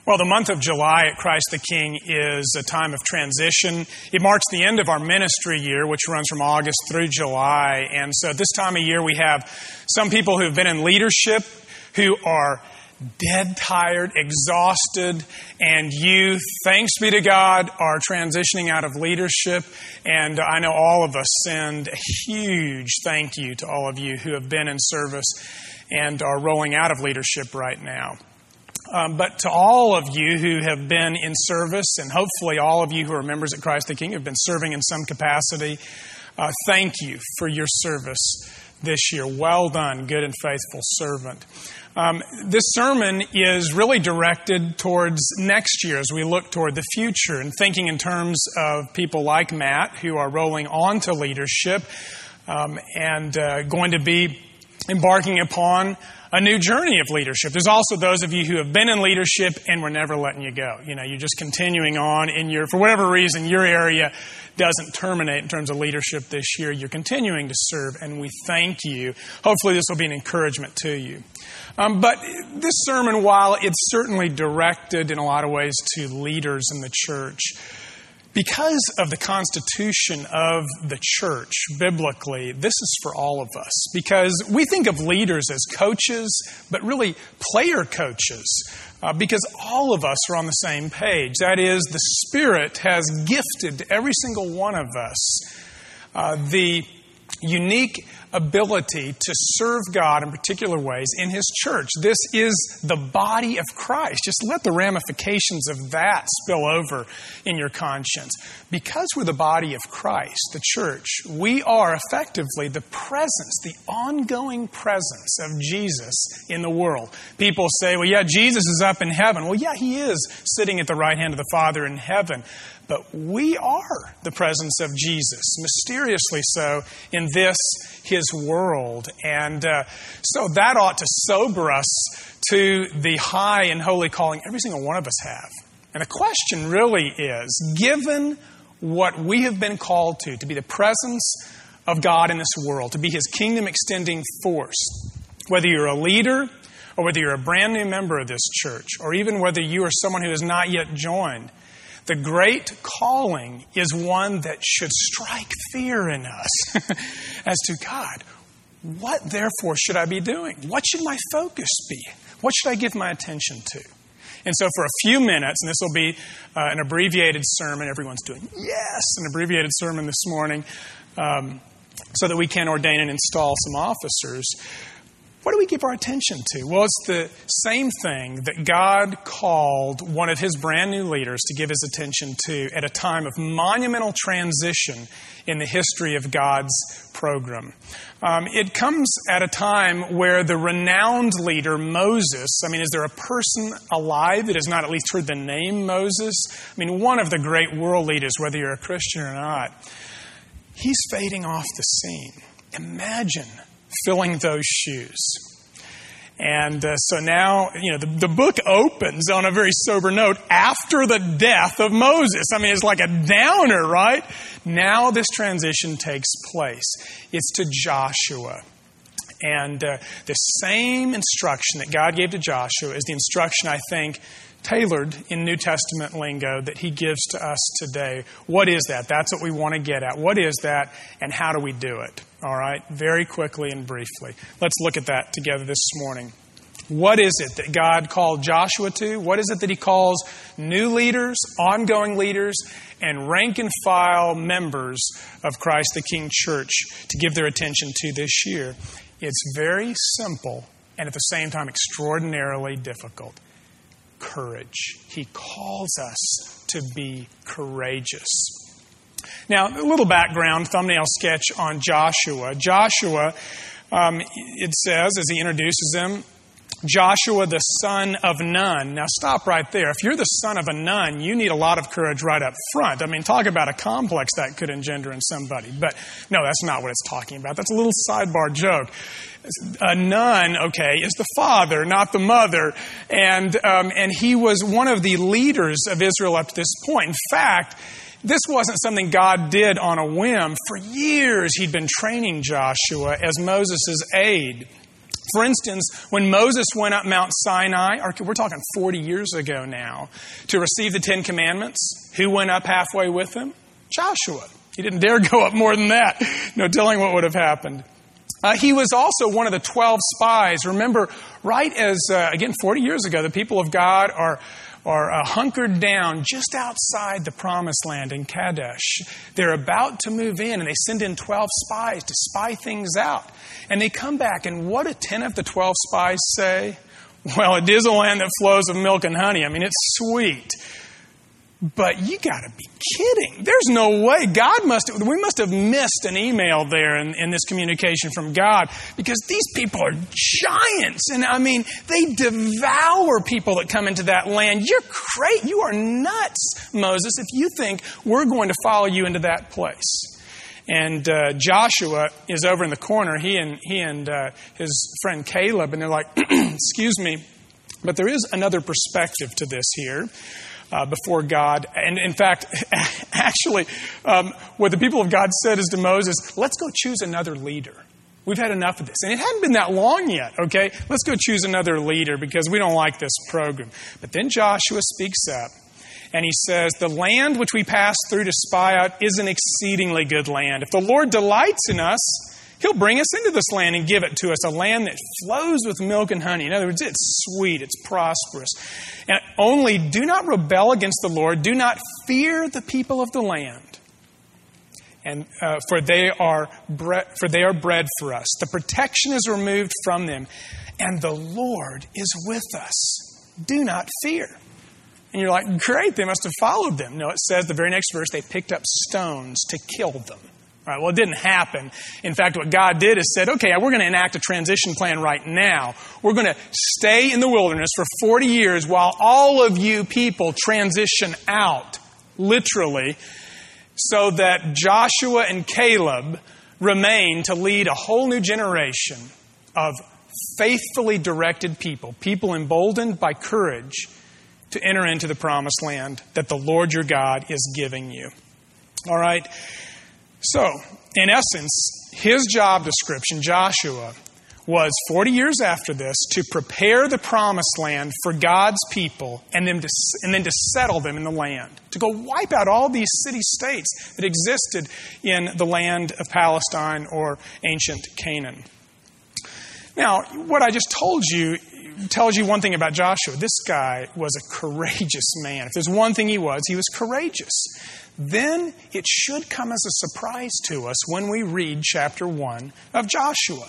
Well, the month of July at Christ the King is a time of transition. It marks the end of our ministry year, which runs from August through July. And so at this time of year, we have some people who have been in leadership who are dead tired, exhausted, and you, thanks be to God, are transitioning out of leadership. And I know all of us send a huge thank you to all of you who have been in service and are rolling out of leadership right now. But to all of you who have been in service, and hopefully all of you who are members at Christ the King have been serving in some capacity, thank you for your service this year. Well done, good and faithful servant. This sermon is really directed towards next year as we look toward the future and thinking in terms of people like Matt who are rolling on to leadership and going to be embarking upon a new journey of leadership. There's also those of you who have been in leadership and we're never letting you go. You know, you're just continuing on in for whatever reason, your area doesn't terminate in terms of leadership this year. You're continuing to serve, and we thank you. Hopefully this will be an encouragement to you. But this sermon, while it's certainly directed in a lot of ways to leaders in the church, because of the constitution of the church, biblically, this is for all of us. Because we think of leaders as coaches, but really player coaches. Because all of us are on the same page. That is, the Spirit has gifted every single one of us the unique ability to serve God in particular ways in His church. This is the body of Christ. Just let the ramifications of that spill over in your conscience. Because we're the body of Christ, the church, we are effectively the presence, the ongoing presence of Jesus in the world. People say, well, yeah, Jesus is up in heaven. Well, yeah, He is sitting at the right hand of the Father in heaven. But we are the presence of Jesus, mysteriously so, in this, His world. And so that ought to sober us to the high and holy calling every single one of us have. And the question really is, given what we have been called to be the presence of God in this world, to be His kingdom extending force, whether you're a leader or whether you're a brand new member of this church, or even whether you are someone who has not yet joined, the great calling is one that should strike fear in us as to God. What, therefore, should I be doing? What should my focus be? What should I give my attention to? And so for a few minutes, and this will be an abbreviated sermon. Everyone's doing, yes, an abbreviated sermon this morning, so that we can ordain and install some officers. What do we give our attention to? Well, it's the same thing that God called one of His brand new leaders to give his attention to at a time of monumental transition in the history of God's program. It comes at a time where the renowned leader, Moses, is there a person alive that has not at least heard the name Moses? One of the great world leaders, whether you're a Christian or not, he's fading off the scene. Imagine filling those shoes. And so now, the book opens on a very sober note after the death of Moses. It's like a downer, right? Now this transition takes place. It's to Joshua. And the same instruction that God gave to Joshua is the instruction, I think, tailored in New Testament lingo that He gives to us today. What is that? That's what we want to get at. What is that, and how do we do it? All right, very quickly and briefly. Let's look at that together this morning. What is it that God called Joshua to? What is it that He calls new leaders, ongoing leaders, and rank and file members of Christ the King Church to give their attention to this year? It's very simple and at the same time extraordinarily difficult. Courage. He calls us to be courageous. Now, a little background, thumbnail sketch on Joshua. Joshua, it says, as he introduces him, Joshua the son of Nun. Now, stop right there. If you're the son of a nun, you need a lot of courage right up front. Talk about a complex that could engender in somebody. But no, that's not what it's talking about. That's a little sidebar joke. A nun, is the father, not the mother. And he was one of the leaders of Israel up to this point. In fact, this wasn't something God did on a whim. For years, He'd been training Joshua as Moses' aide. For instance, when Moses went up Mount Sinai, we're talking 40 years ago now, to receive the Ten Commandments, who went up halfway with him? Joshua. He didn't dare go up more than that. No telling what would have happened. He was also one of the 12 spies. Remember, right as, again, 40 years ago, the people of God are hunkered down just outside the Promised Land in Kadesh. They're about to move in, and they send in 12 spies to spy things out. And they come back, and what do 10 of the 12 spies say? Well, it is a land that flows with milk and honey. I mean, it's sweet. But you got to be kidding. There's no way. We must have missed an email there in this communication from God, because these people are giants. And I mean, they devour people that come into that land. You're crazy. You are nuts, Moses, if you think we're going to follow you into that place. And Joshua is over in the corner, he and his friend Caleb, and they're like, excuse me, but there is another perspective to this here. Before God. And in fact, actually, what the people of God said is to Moses, let's go choose another leader. We've had enough of this. And it hadn't been that long yet, okay? Let's go choose another leader because we don't like this program. But then Joshua speaks up and he says, the land which we passed through to spy out is an exceedingly good land. If the Lord delights in us, He'll bring us into this land and give it to us, a land that flows with milk and honey. In other words, it's sweet, it's prosperous. And only do not rebel against the Lord. Do not fear the people of the land. And for they are bread for us. The protection is removed from them, and the Lord is with us. Do not fear. And you're like, great, they must have followed them. No, it says the very next verse, they picked up stones to kill them. All right, well, it didn't happen. In fact, what God did is said, okay, we're going to enact a transition plan right now. We're going to stay in the wilderness for 40 years while all of you people transition out, literally, so that Joshua and Caleb remain to lead a whole new generation of faithfully directed people emboldened by courage to enter into the promised land that the Lord your God is giving you. All right? So, in essence, his job description, Joshua, was 40 years after this to prepare the promised land for God's people and then to settle them in the land, to go wipe out all these city-states that existed in the land of Palestine or ancient Canaan. Now, what I just told you tells you one thing about Joshua. This guy was a courageous man. If there's one thing he was courageous. Then it should come as a surprise to us when we read chapter 1 of Joshua.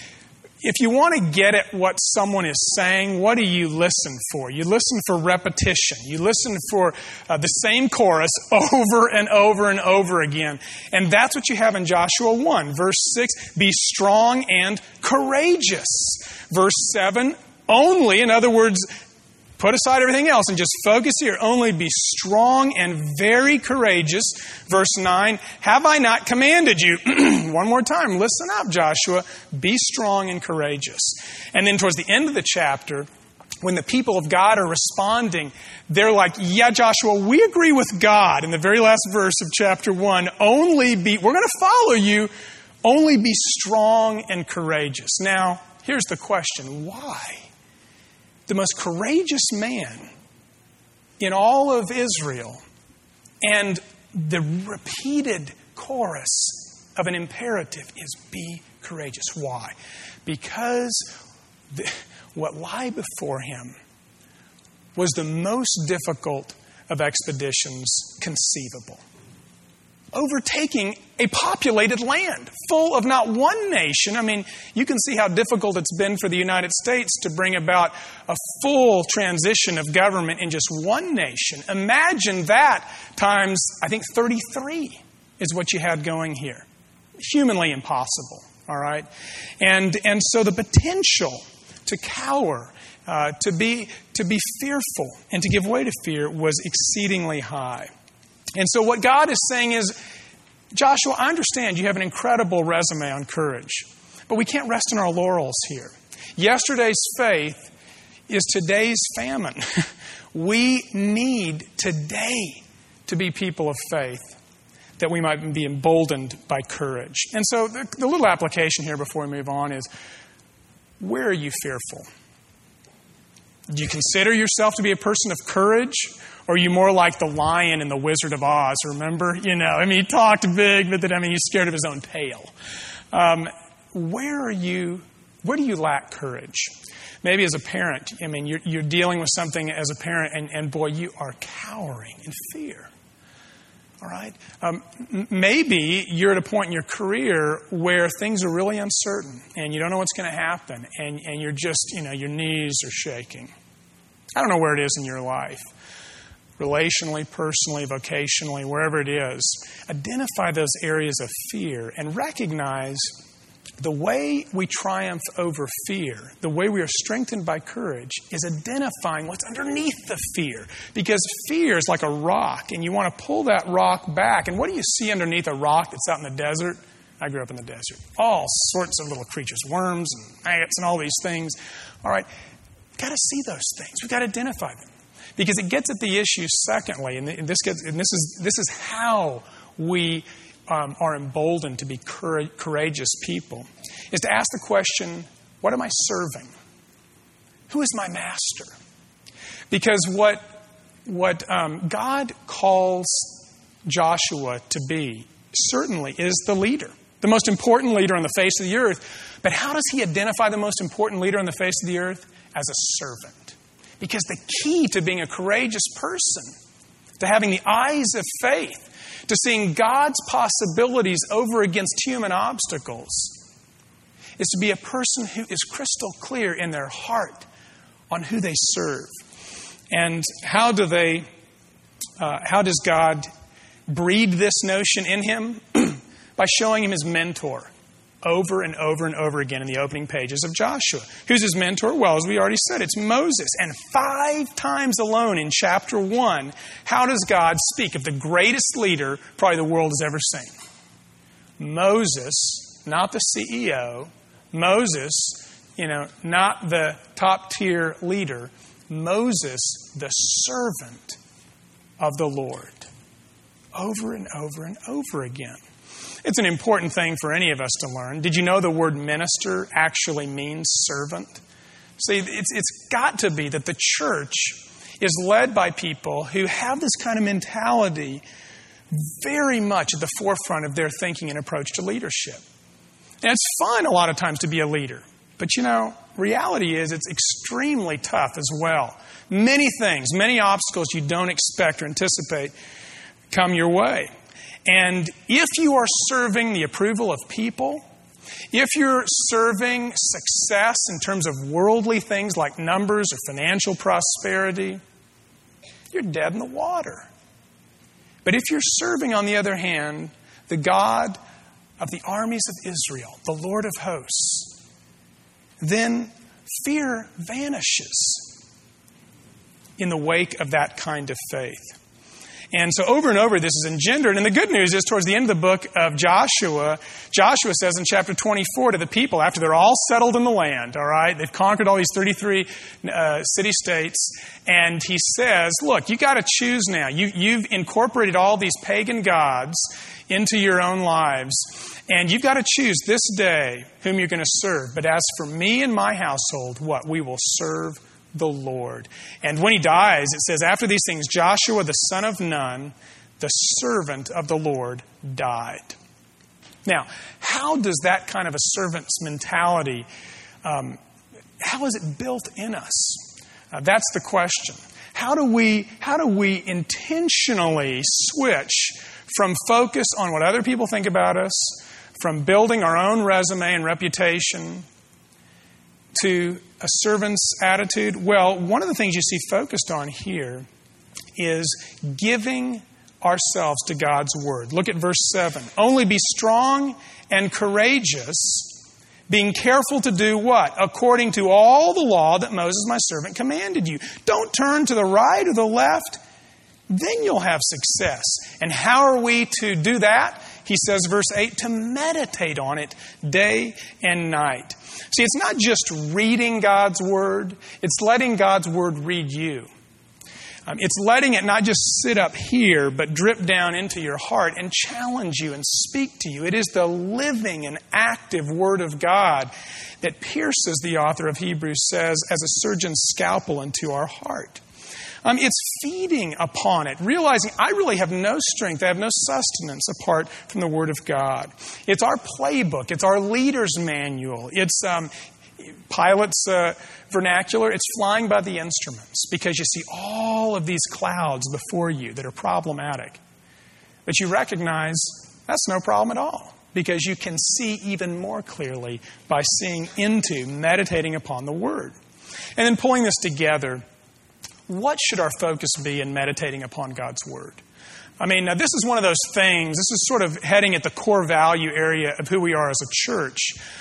If you want to get at what someone is saying, what do you listen for? You listen for repetition. You listen for the same chorus over and over and over again. And that's what you have in Joshua 1. Verse 6, be strong and courageous. Verse 7, only, in other words, put aside everything else and just focus here. Only be strong and very courageous. Verse 9, have I not commanded you? One more time, listen up, Joshua. Be strong and courageous. And then towards the end of the chapter, when the people of God are responding, they're like, yeah, Joshua, we agree with God. In the very last verse of chapter 1, we're going to follow you. Only be strong and courageous. Now, here's the question. Why? The most courageous man in all of Israel, and the repeated chorus of an imperative is be courageous. Why? Because what lay before him was the most difficult of expeditions conceivable. Overtaking a populated land full of not one nation. I mean, you can see how difficult it's been for the United States to bring about a full transition of government in just one nation. Imagine that times, I think, 33 is what you had going here. Humanly impossible, all right? And so the potential to cower, to be fearful, and to give way to fear was exceedingly high. And so what God is saying is, Joshua, I understand you have an incredible resume on courage, but we can't rest in our laurels here. Yesterday's faith is today's famine. We need today to be people of faith that we might be emboldened by courage. And so the little application here before we move on is, where are you fearful? Do you consider yourself to be a person of courage? Or are you more like the lion in The Wizard of Oz, remember? He talked big, but then, he's scared of his own tail. Where do you lack courage? Maybe as a parent, you're dealing with something as a parent, and boy, you are cowering in fear. All right? Maybe you're at a point in your career where things are really uncertain, and you don't know what's going to happen, and you're just, your knees are shaking. I don't know where it is in your life. Relationally, personally, vocationally, wherever it is. Identify those areas of fear and recognize the way we triumph over fear, the way we are strengthened by courage, is identifying what's underneath the fear. Because fear is like a rock, and you want to pull that rock back. And what do you see underneath a rock that's out in the desert? I grew up in the desert. All sorts of little creatures, worms and maggots and all these things. All right, we've got to see those things. We've got to identify them. Because it gets at the issue, secondly, and this is how we are emboldened to be courageous people, is to ask the question, what am I serving? Who is my master? Because what God calls Joshua to be certainly is the leader, the most important leader on the face of the earth. But how does he identify the most important leader on the face of the earth? As a servant. Because the key to being a courageous person, to having the eyes of faith, to seeing God's possibilities over against human obstacles, is to be a person who is crystal clear in their heart on who they serve. And how does God breed this notion in him? By showing him his mentor over and over and over again in the opening pages of Joshua. Who's his mentor? Well, as we already said, it's Moses. And 5 times alone in chapter 1, how does God speak of the greatest leader probably the world has ever seen? Moses, not the CEO. Moses, not the top-tier leader. Moses, the servant of the Lord. Over and over and over again. It's an important thing for any of us to learn. Did you know the word minister actually means servant? See, it's got to be that the church is led by people who have this kind of mentality very much at the forefront of their thinking and approach to leadership. And it's fun a lot of times to be a leader. But reality is it's extremely tough as well. Many things, many obstacles you don't expect or anticipate come your way. And if you are serving the approval of people, if you're serving success in terms of worldly things like numbers or financial prosperity, you're dead in the water. But if you're serving, on the other hand, the God of the armies of Israel, the Lord of hosts, then fear vanishes in the wake of that kind of faith. And so over and over this is engendered. And the good news is towards the end of the book of Joshua, Joshua says in chapter 24 to the people, after they're all settled in the land, all right, they've conquered all these 33 city-states, and he says, look, you got to choose now. You've incorporated all these pagan gods into your own lives, and you've got to choose this day whom you're going to serve. But as for me and my household, what? We will serve the Lord. And when he dies, it says, after these things, Joshua, the son of Nun, the servant of the Lord, died. Now, how does that kind of a servant's mentality, how is it built in us? That's the question. How do we intentionally switch from focus on what other people think about us, from building our own resume and reputation, to a servant's attitude? Well, one of the things you see focused on here is giving ourselves to God's Word. Look at verse 7. Only be strong and courageous, being careful to do what? According to all the law that Moses, my servant, commanded you. Don't turn to the right or the left. Then you'll have success. And how are we to do that? He says, verse 8, to meditate on it day and night. See, it's not just reading God's Word. It's letting God's Word read you. It's letting it not just sit up here, but drip down into your heart and challenge you and speak to you. It is the living and active Word of God that pierces, the author of Hebrews says, as a surgeon's scalpel into our heart. It's feeding upon it, realizing I really have no strength, I have no sustenance apart from the Word of God. It's our playbook, it's our leader's manual, it's Pilate's vernacular, it's flying by the instruments, because you see all of these clouds before you that are problematic. But you recognize that's no problem at all, because you can see even more clearly by seeing into, meditating upon the Word. And then pulling this together, what should our focus be in meditating upon God's Word? I mean, now this is one of those things, this is sort of heading at the core value area of who we are as a church.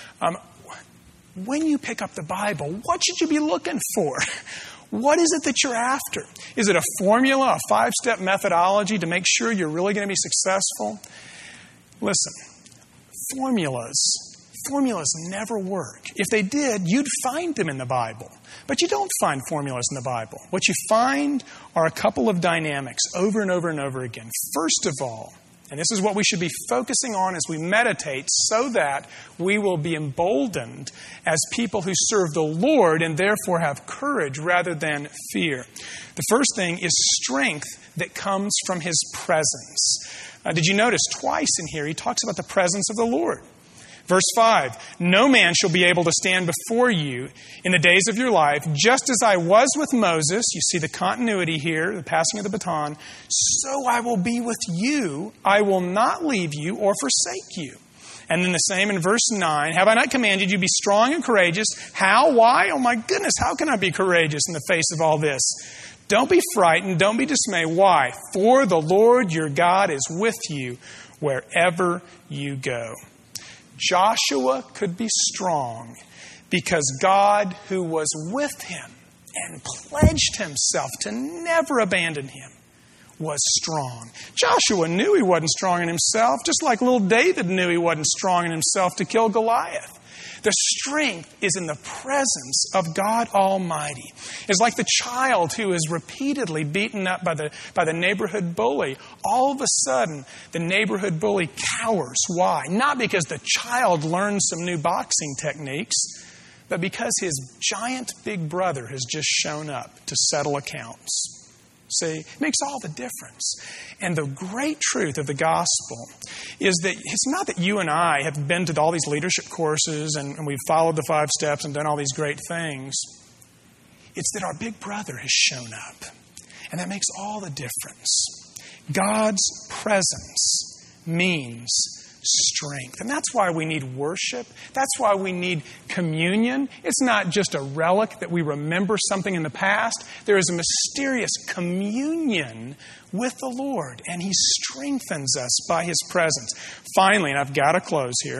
When you pick up the Bible, what should you be looking for? What is it that you're after? Is it a formula, a 5-step methodology to make sure you're really going to be successful? Listen, formulas never work. If they did, you'd find them in the Bible. But you don't find formulas in the Bible. What you find are a couple of dynamics over and over and over again. First of all, and this is what we should be focusing on as we meditate, so that we will be emboldened as people who serve the Lord and therefore have courage rather than fear. The first thing is strength that comes from His presence. Did you notice twice in here he talks about the presence of the Lord? Verse 5, no man shall be able to stand before you in the days of your life, just as I was with Moses. You see the continuity here, the passing of the baton. So I will be with you. I will not leave you or forsake you. And then the same in verse 9. Have I not commanded you, be strong and courageous? How? Why? Oh my goodness, how can I be courageous in the face of all this? Don't be frightened. Don't be dismayed. Why? For the Lord your God is with you wherever you go. Joshua could be strong because God, who was with him and pledged himself to never abandon him, was strong. Joshua knew he wasn't strong in himself, just like little David knew he wasn't strong in himself to kill Goliath. The strength is in the presence of God Almighty. It's like the child who is repeatedly beaten up by the neighborhood bully. All of a sudden, the neighborhood bully cowers. Why? Not because the child learned some new boxing techniques, but because his giant big brother has just shown up to settle accounts. See, it makes all the difference. And the great truth of the gospel is that it's not that you and I have been to all these leadership courses and we've followed the 5 steps and done all these great things. It's that our big brother has shown up. And that makes all the difference. God's presence means strength. And that's why we need worship. That's why we need communion. It's not just a relic that we remember something in the past. There is a mysterious communion with the Lord, and He strengthens us by His presence. Finally, and I've got to close here,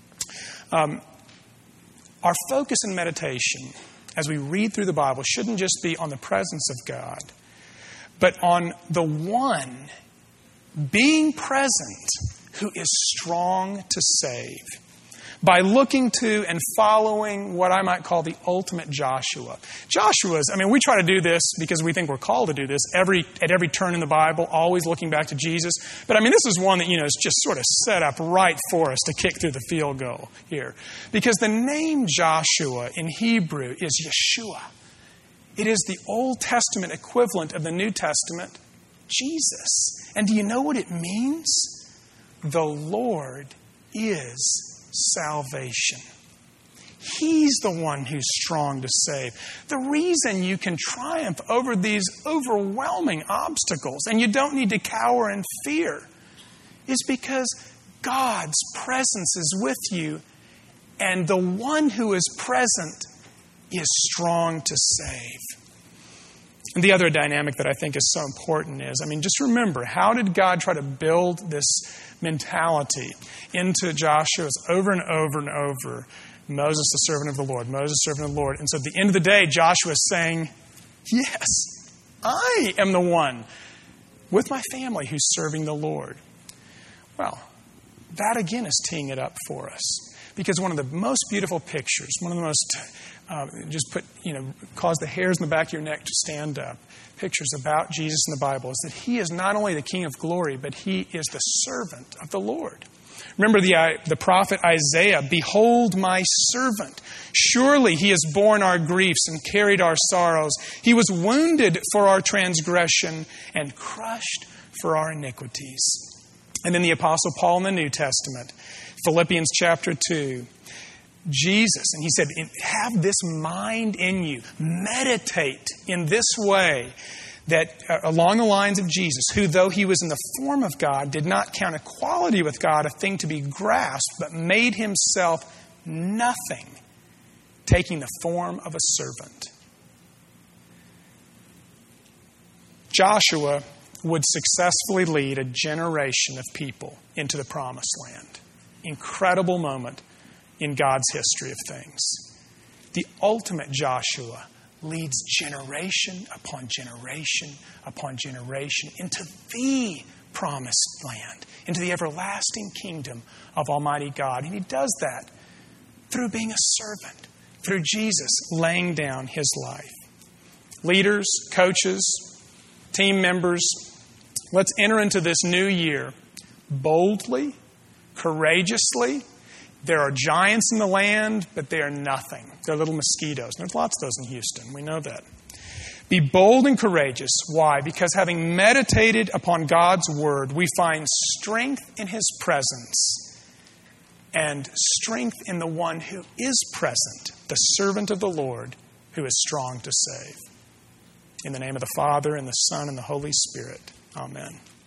our focus in meditation as we read through the Bible shouldn't just be on the presence of God, but on the one being present who is strong to save, by looking to and following what I might call the ultimate Joshua. We try to do this because we think we're called to do this at every turn in the Bible, always looking back to Jesus. But this is one that, is just sort of set up right for us to kick through the field goal here. Because the name Joshua in Hebrew is Yeshua. It is the Old Testament equivalent of the New Testament, Jesus. And do you know what it means? The Lord is salvation. He's the one who's strong to save. The reason you can triumph over these overwhelming obstacles and you don't need to cower in fear is because God's presence is with you, and the one who is present is strong to save. And the other dynamic that I think is so important is, just remember, how did God try to build this mentality into Joshua's over and over and over? Moses, the servant of the Lord. Moses, servant of the Lord. And so at the end of the day, Joshua is saying, yes, I am the one with my family who's serving the Lord. Well, that again is teeing it up for us. Because one of the most beautiful pictures, one of the most, cause the hairs in the back of your neck to stand up, pictures about Jesus in the Bible, is that he is not only the King of glory, but he is the servant of the Lord. Remember the prophet Isaiah, "Behold my servant. Surely he has borne our griefs and carried our sorrows. He was wounded for our transgression and crushed for our iniquities." And then the Apostle Paul in the New Testament, Philippians chapter 2, Jesus, and he said, have this mind in you. Meditate in this way, that along the lines of Jesus, who though he was in the form of God, did not count equality with God a thing to be grasped, but made himself nothing, taking the form of a servant. Joshua would successfully lead a generation of people into the promised land. Incredible moment in God's history of things. The ultimate Joshua leads generation upon generation upon generation into the promised land, into the everlasting kingdom of Almighty God. And he does that through being a servant, through Jesus laying down his life. Leaders, coaches, team members, let's enter into this new year boldly, courageously. There are giants in the land, but they are nothing. They're little mosquitoes. There's lots of those in Houston. We know that. Be bold and courageous. Why? Because having meditated upon God's word, we find strength in his presence and strength in the one who is present, the servant of the Lord, who is strong to save. In the name of the Father, and the Son, and the Holy Spirit. Amen.